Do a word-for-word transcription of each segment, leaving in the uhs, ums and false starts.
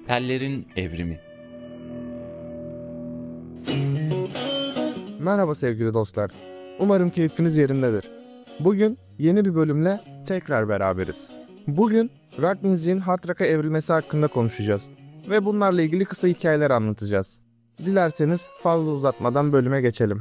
Tellerin Evrimi. Merhaba sevgili dostlar. Umarım keyfiniz yerindedir. Bugün yeni bir bölümle tekrar beraberiz. Bugün rock müziğin hard rock'a evrilmesi hakkında konuşacağız. Ve bunlarla ilgili kısa hikayeler anlatacağız. Dilerseniz fazla uzatmadan bölüme geçelim.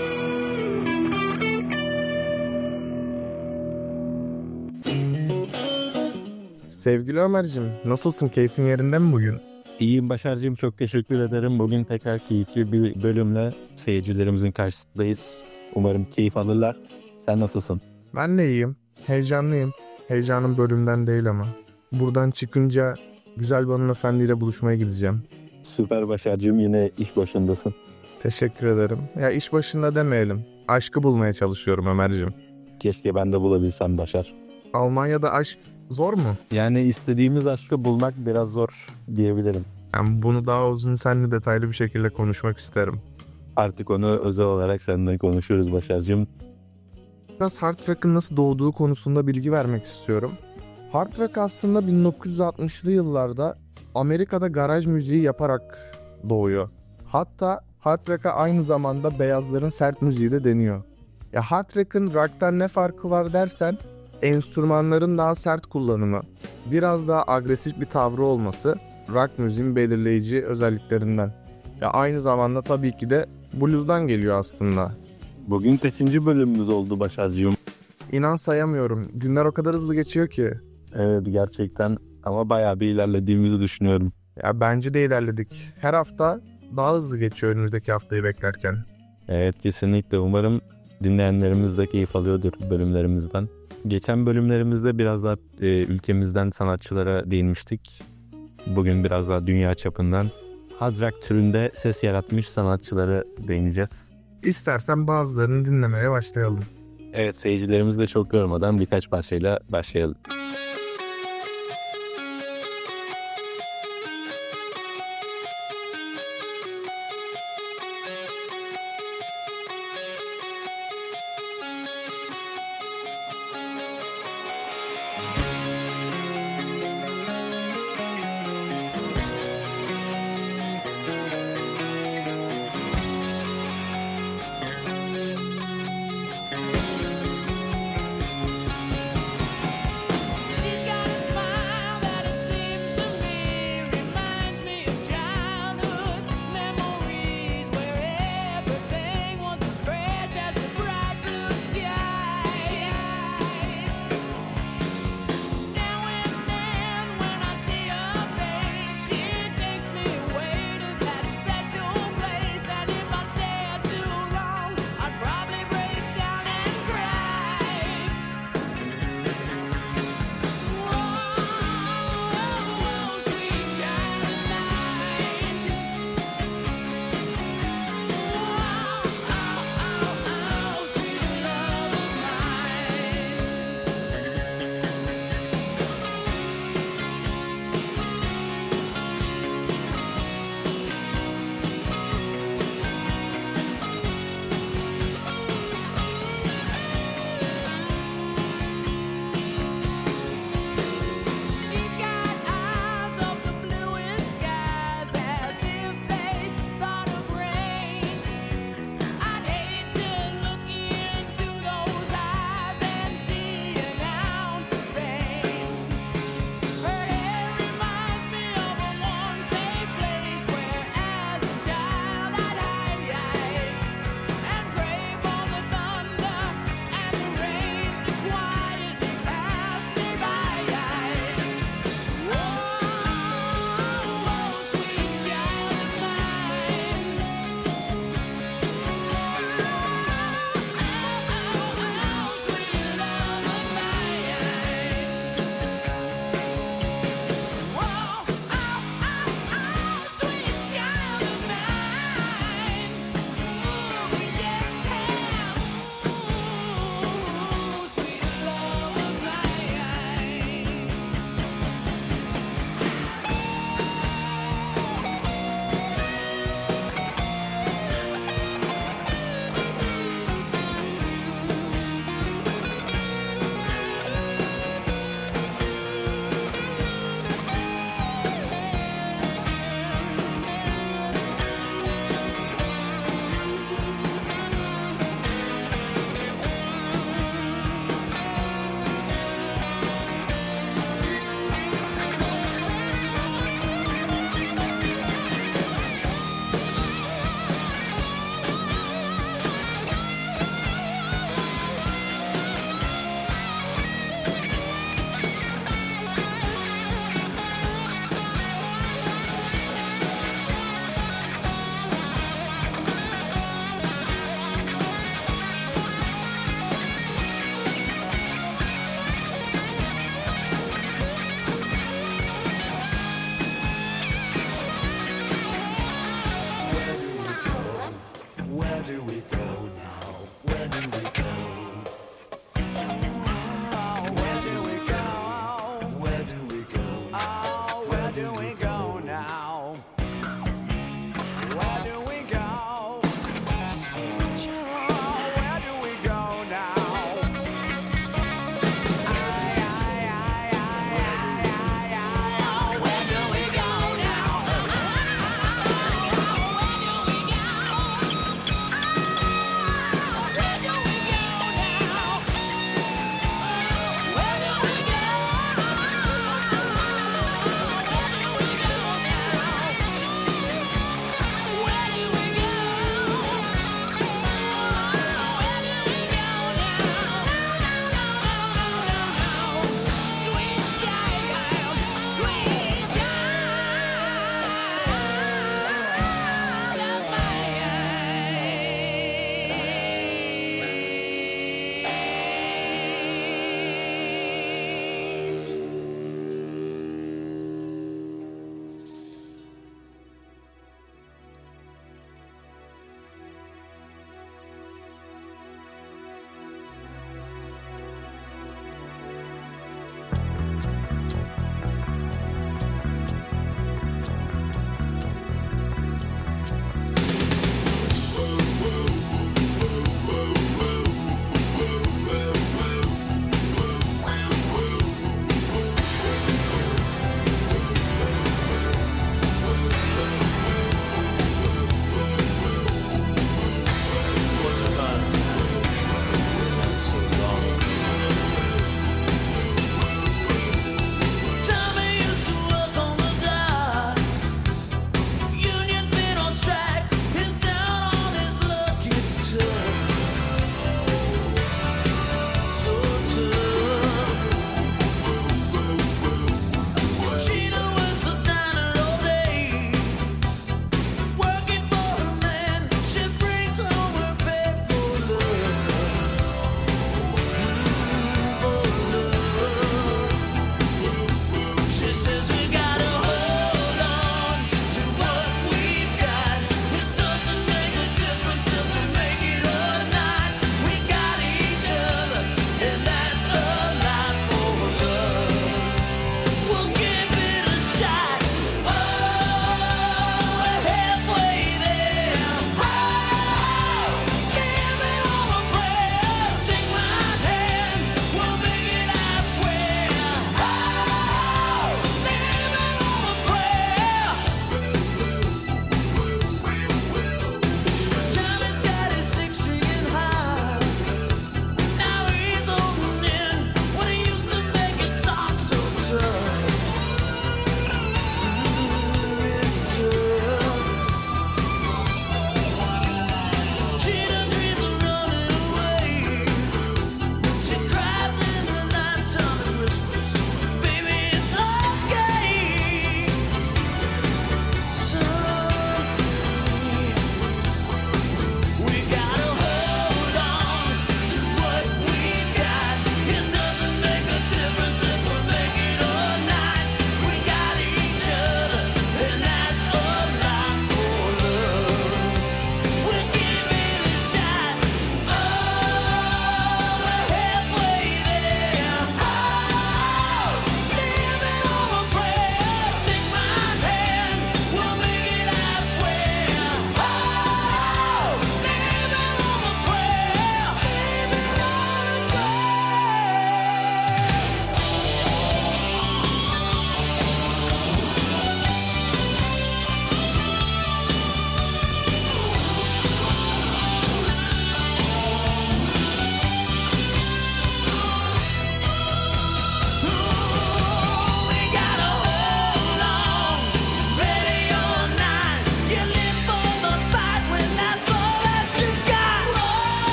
Sevgili Ömer'cim, nasılsın? Keyfin yerinde mi bugün? İyiyim Başar'cığım, çok teşekkür ederim. Bugün tekrar keyifli bir bölümle seyircilerimizin karşısındayız. Umarım keyif alırlar. Sen nasılsın? Ben de iyiyim. Heyecanlıyım. Heyecanım bölümden değil ama. Buradan çıkınca güzel bir hanımefendiyle buluşmaya gideceğim. Süper Başar'cığım, yine iş başındasın. Teşekkür ederim. Ya iş başında demeyelim. Aşkı bulmaya çalışıyorum Ömer'cim. Keşke ben de bulabilsem Başar. Almanya'da aşk zor mu? Yani istediğimiz aşkı bulmak biraz zor diyebilirim. Yani bunu daha uzun seninle detaylı bir şekilde konuşmak isterim. Artık onu özel olarak seninle konuşuruz Başar'cığım. Biraz hard rock'ın nasıl doğduğu konusunda bilgi vermek istiyorum. Hard rock aslında bin dokuz yüz altmışlı yıllarda Amerika'da garaj müziği yaparak doğuyor. Hatta hard rock'a aynı zamanda beyazların sert müziği de deniyor. Ya hard rock'ın rock'tan ne farkı var dersen, enstrümanların daha sert kullanımı, biraz daha agresif bir tavrı olması rock müziğin belirleyici özelliklerinden. Ya aynı zamanda tabii ki de blues'dan geliyor aslında. Bugün kaçıncı bölümümüz oldu Başar'cığım? İnan sayamıyorum. Günler o kadar hızlı geçiyor ki. Evet, gerçekten, ama bayağı bir ilerlediğimizi düşünüyorum. Ya bence de ilerledik. Her hafta daha hızlı geçiyor önümüzdeki haftayı beklerken. Evet, kesinlikle. Umarım dinleyenlerimiz de keyif alıyordur bölümlerimizden. Geçen bölümlerimizde biraz daha e, ülkemizden sanatçılara değinmiştik. Bugün biraz daha dünya çapından hard rock türünde ses yaratmış sanatçılara değineceğiz. İstersen bazılarını dinlemeye başlayalım. Evet, seyircilerimizi de çok yormadan birkaç parçayla başlayalım.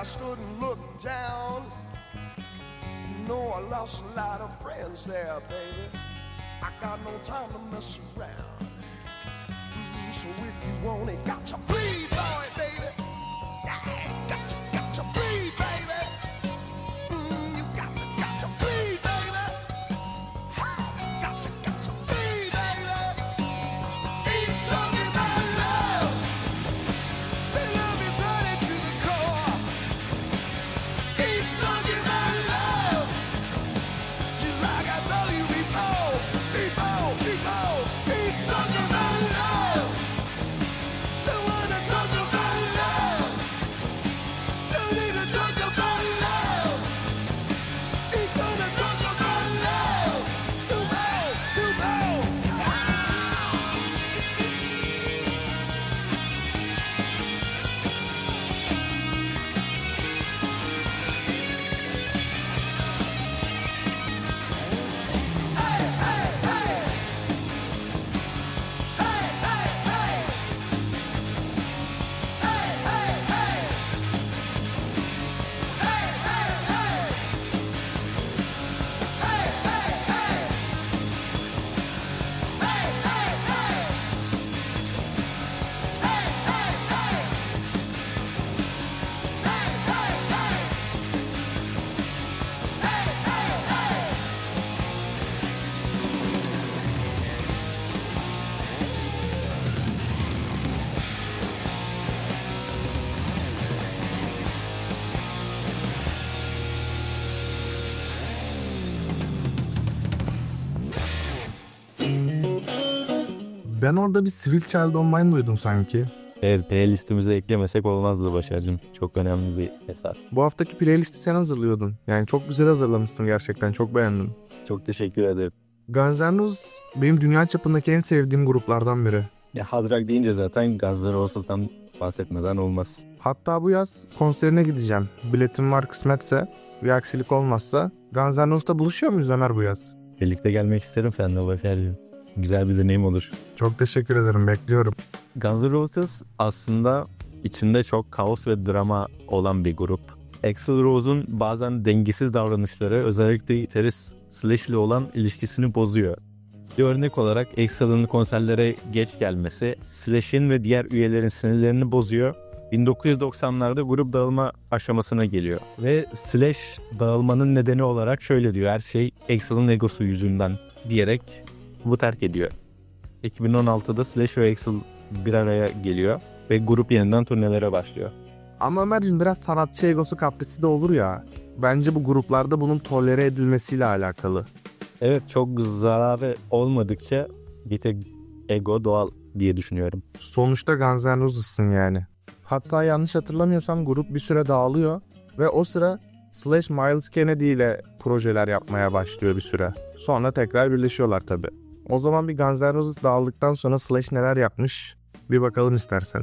I stood and looked down. You know I lost a lot of friends there, baby. I got no time to mess around. Mm, so if you want it, got to bleed, boy, baby. Yeah, got to, got to bleed, baby. Mm, you got to, got to bleed, baby. Hey, got to, got to bleed, baby. Ain't talking about love. That love is running to the core. Ain't talking about love. Just like I told you before, before, before. Ain't talking about love. Don't wanna talk about love. Don't need to talk about love. Ain't gonna talk about love. No more, no more. Hey, hey, hey. Hey, hey, hey. Hey, hey, hey. Hey, hey, hey. Hey, hey, hey. Hey, hey, hey. Hey, hey, hey. Hey, hey, hey. Hey, hey, hey. Ben orada bir Sweet Child O' Mine duydum sanki. Evet, playlistimize eklemesek olmazdı Başar'cığım. Çok önemli bir eser. Bu haftaki playlisti sen hazırlıyordun. Yani çok güzel hazırlamışsın gerçekten. Çok beğendim. Çok teşekkür ederim. Guns N' Roses benim dünya çapındaki en sevdiğim gruplardan biri. Ya hard rock deyince zaten Guns N' Roses'tan bahsetmeden olmaz. Hatta bu yaz konserine gideceğim. Biletim var kısmetse, bir aksilik olmazsa. Guns N' Roses'ta buluşuyor muyuz Ömer bu yaz? Birlikte gelmek isterim seninle Başar'cığım. Güzel bir deneyim olur. Çok teşekkür ederim, bekliyorum. Guns N' Roses aslında içinde çok kaos ve drama olan bir grup. Axl Rose'un bazen dengesiz davranışları özellikle gitarist Slash ile olan ilişkisini bozuyor. Bir örnek olarak Axl'ın konserlere geç gelmesi Slash'in ve diğer üyelerin sinirlerini bozuyor. bin dokuz yüz doksanlarda grup dağılma aşamasına geliyor. Ve Slash dağılmanın nedeni olarak şöyle diyor: her şey Axl'ın egosu yüzünden diyerek bu terk ediyor. iki bin on altıda Slash ve Axl bir araya geliyor ve grup yeniden turnelere başlıyor. Ama Ömerciğim biraz sanatçı egosu kaprisi de olur ya. Bence bu gruplarda bunun tolere edilmesiyle alakalı. Evet, çok zararı olmadıkça bir tek ego doğal diye düşünüyorum. Sonuçta Guns N' Roses'sın yani. Hatta yanlış hatırlamıyorsam grup bir süre dağılıyor ve o sıra Slash Miles Kennedy ile projeler yapmaya başlıyor bir süre. Sonra tekrar birleşiyorlar tabii. O zaman bir Guns N' Roses dağıldıktan sonra Slash neler yapmış bir bakalım istersen.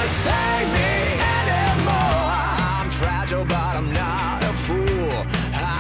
But I'm not a fool. I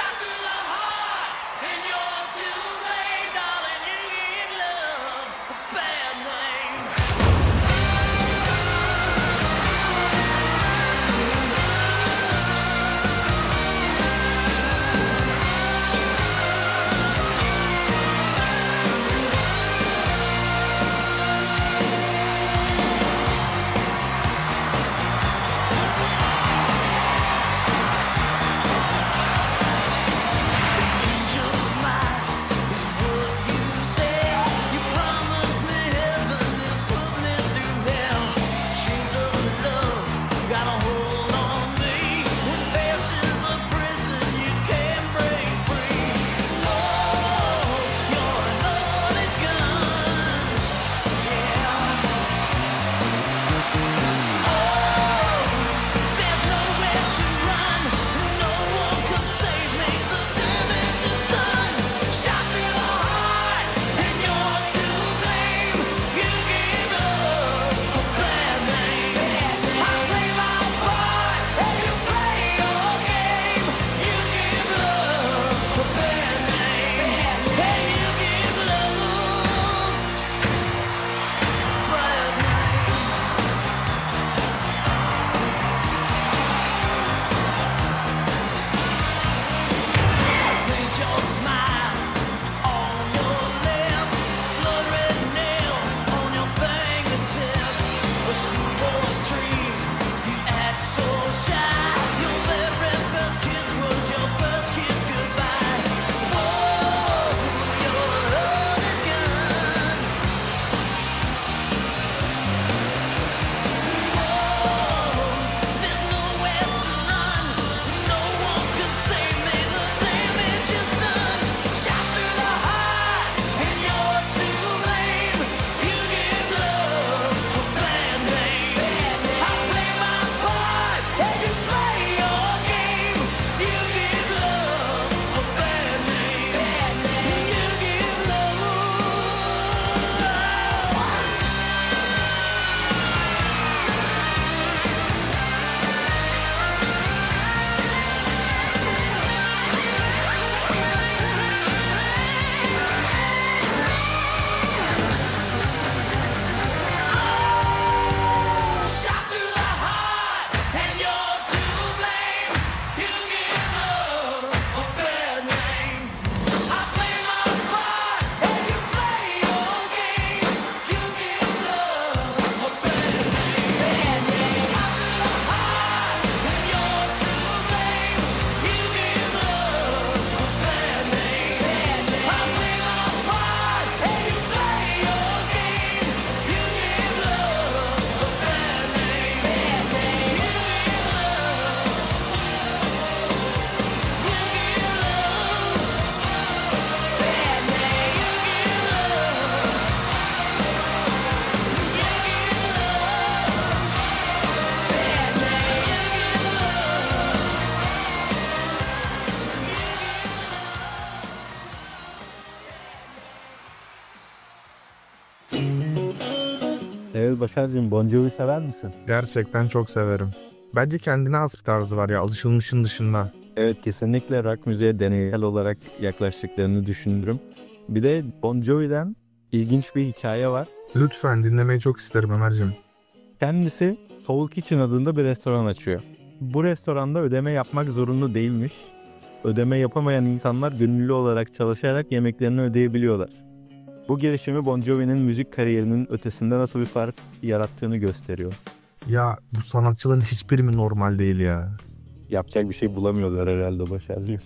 Evet Başar'cığım, Bon Jovi sever misin? Gerçekten çok severim. Bence kendine has bir tarzı var ya, alışılmışın dışında. Evet, kesinlikle rock müziğe deneysel olarak yaklaştıklarını düşünürüm. Bir de Bon Jovi'den ilginç bir hikaye var. Lütfen, dinlemeyi çok isterim Ömerciğim. Kendisi Soul Kitchen adında bir restoran açıyor. Bu restoranda ödeme yapmak zorunlu değilmiş. Ödeme yapamayan insanlar gönüllü olarak çalışarak yemeklerini ödeyebiliyorlar. Bu girişimi Bon Jovi'nin müzik kariyerinin ötesinde nasıl bir fark yarattığını gösteriyor. Ya bu sanatçıların hiçbiri mi normal değil ya? Yapacak bir şey bulamıyorlar herhalde Başar'cığım.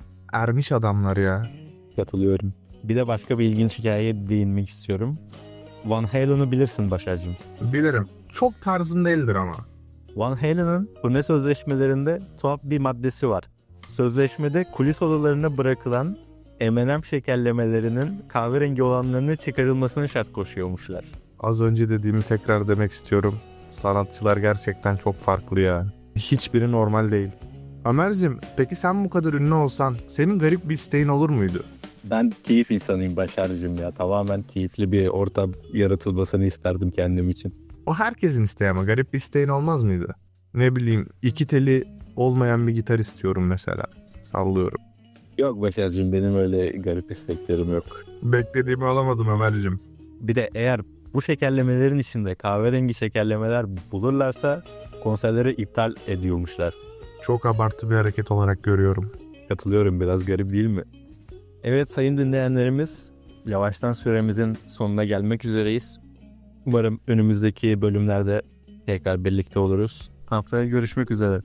Ermiş adamlar ya. Katılıyorum. Bir de başka bir ilginç hikayeye değinmek istiyorum. Van Halen'ı bilirsin Başar'cığım. Bilirim. Çok tarzım değildir ama. Van Halen'ın turne sözleşmelerinde tuhaf bir maddesi var. Sözleşmede kulis odalarına bırakılan M and M şekerlemelerinin kahverengi olanlarının çıkarılmasını şart koşuyormuşlar. Az önce dediğimi tekrar demek istiyorum. Sanatçılar gerçekten çok farklı ya. Hiçbiri normal değil. Ömerciğim, peki sen bu kadar ünlü olsan senin garip bir isteğin olur muydu? Ben keyif insanıyım Başar'cığım ya. Tamamen keyifli bir ortam yaratılmasını isterdim kendim için. O herkesin isteği ama garip bir isteğin olmaz mıydı? Ne bileyim, iki teli olmayan bir gitar istiyorum mesela. Sallıyorum. Yok Başar'cığım, benim öyle garip isteklerim yok. Beklediğimi alamadım Ömer'cim. Bir de eğer bu şekerlemelerin içinde kahverengi şekerlemeler bulurlarsa konserleri iptal ediyormuşlar. Çok abartı bir hareket olarak görüyorum. Katılıyorum, biraz garip değil mi? Evet sayın dinleyenlerimiz, yavaştan süremizin sonuna gelmek üzereyiz. Umarım önümüzdeki bölümlerde tekrar birlikte oluruz. Haftaya görüşmek üzere.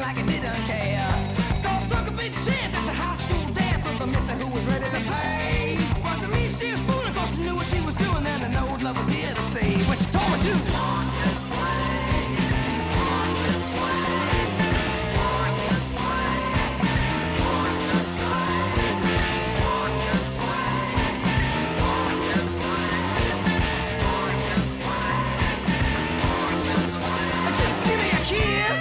like I didn't care. So I took a big chance at the high school dance with the mister who was ready to play. Wasn't me, she a fool, of course she knew what she was doing. Then I know love was here to stay. When she told me to walk this way, walk this way, walk this way, walk this way, walk this way, walk this way, walk this way, walk this way. Just give me a kiss.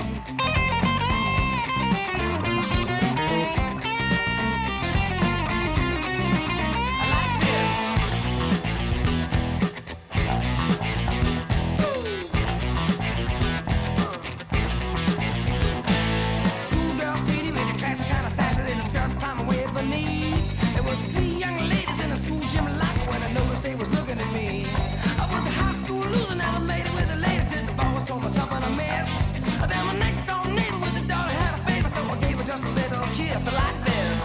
I like this. Schoolgirl sweetie with the classic kind of sassy and the skirts climbing way beneath. There was three young ladies in the school gym locker when I noticed they was looking at me. I was a high school loser, never made it with the ladies till the boss told me something I missed. Then my next door neighbor with the daughter had a favor, so I gave her just a little kiss. I like this.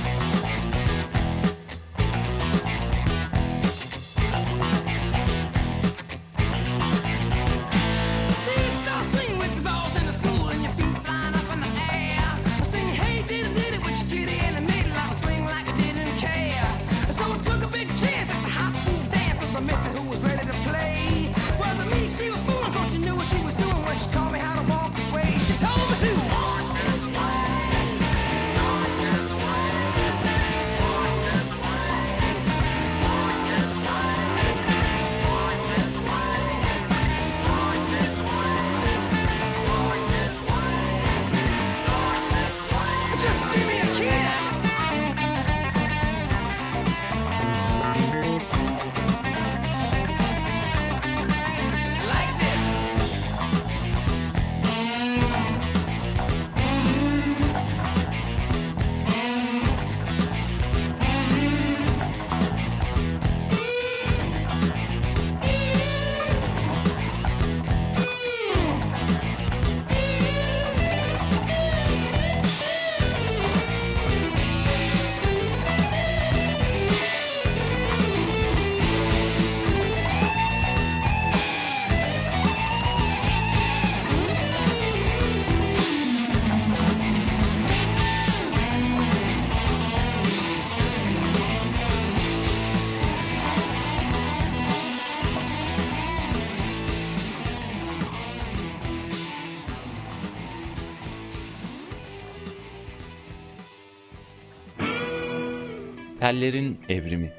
See, you start swinging with the balls in the school and your feet flying up in the air. I sing, hey, diddy, diddy, with your kitty, and I made a lot of swing like I didn't care. So I took a big chance at the high school dance with the mister who was ready to play. Wasn't me, she was fooling, cause she knew what she was doing when she taught me how to walk this way. She told me to walk this way, walk this way, walk this way, walk this way, walk this way, walk this way, walk this way, walk this way. Just give me a kiss. I like this. Tellerin Evrimi